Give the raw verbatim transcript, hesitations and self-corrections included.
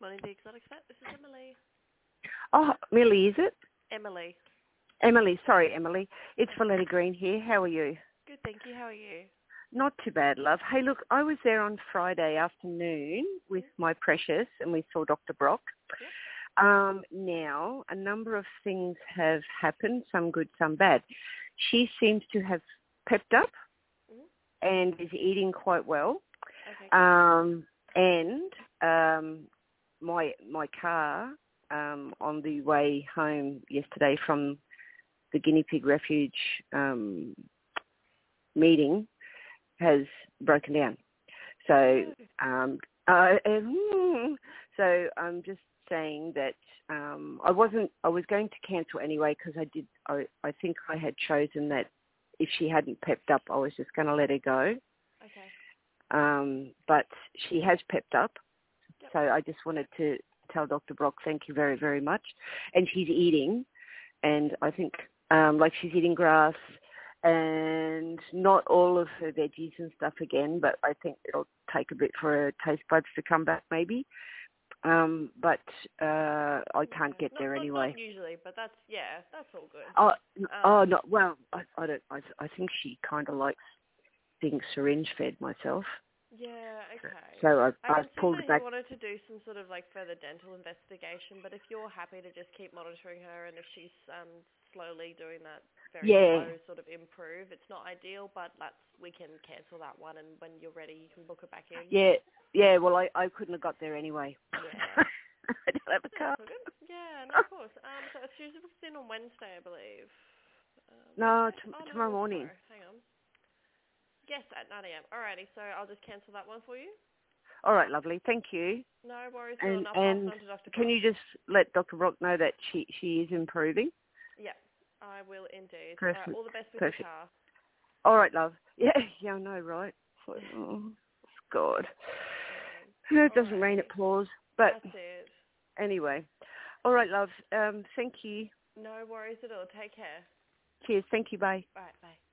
Morning, the Exotic Vet. This is Emily. Oh, Millie, is it? Emily. Emily, sorry, Emily. It's Violetta Green here. How are you? Good, thank you. How are you? Not too bad, love. Hey, look, I was there on Friday afternoon with Mm-hmm. my precious, and we saw Doctor Brock. Yep. Um, now, a number of things have happened, some good, some bad. She seems to have pepped up Mm-hmm. and is eating quite well. Okay. Um, and um, my my car um, on the way home yesterday from the Guinea Pig Refuge um, meeting has broken down. So, um, uh, um, so I'm just saying that um, I wasn't. I was going to cancel anyway because I did. I, I think I had chosen that if she hadn't pepped up, I was just going to let her go. Okay. Um, but she has pepped up, Yep. so I just wanted to tell Doctor Brock thank you very, very much. And she's eating, and I think um, like she's eating grass and not all of her veggies and stuff again, but I think it'll take a bit for her taste buds to come back maybe. Um, but uh, I can't Yeah. get Not, there not, anyway. not usually, but that's, yeah, that's all good. Oh, Um, oh no, well, I, I don't. I, I think she kind of likes being syringe fed myself. yeah, okay. So I, I I can see pulled that it he back. wanted to do some sort of like further dental investigation, but if you're happy to just keep monitoring her and if she's um, slowly doing that very Yeah, slow sort of improve, it's not ideal, but that's, we can cancel that one and when you're ready you can book it back in. yeah, yeah. Well, I, I couldn't have got there anyway. Yeah. I don't have a Yeah, car. that's all good. Yeah, no, of course. Um, so it's usually booked in on Wednesday, I believe. Uh, No, Wednesday? t- Oh, no, it tomorrow was morning. tomorrow. Hang on. Yes, at nine a.m. Alrighty, so I'll just cancel that one for you. All right, lovely. Thank you. No worries at all, And and I'll pass it and on to Doctor can Brock. you just let Doctor Brock know that she she is improving? Yeah, I will indeed. Alright, Perfect. all the best with your Perfect. car. All right, love. Yeah, yeah, I know, right? Oh, God. Um, It doesn't rain, it alrighty. pours. But That's it. anyway. All right, love. Um, thank you. No worries at all. Take care. Cheers. Thank you. Bye. Alright, bye.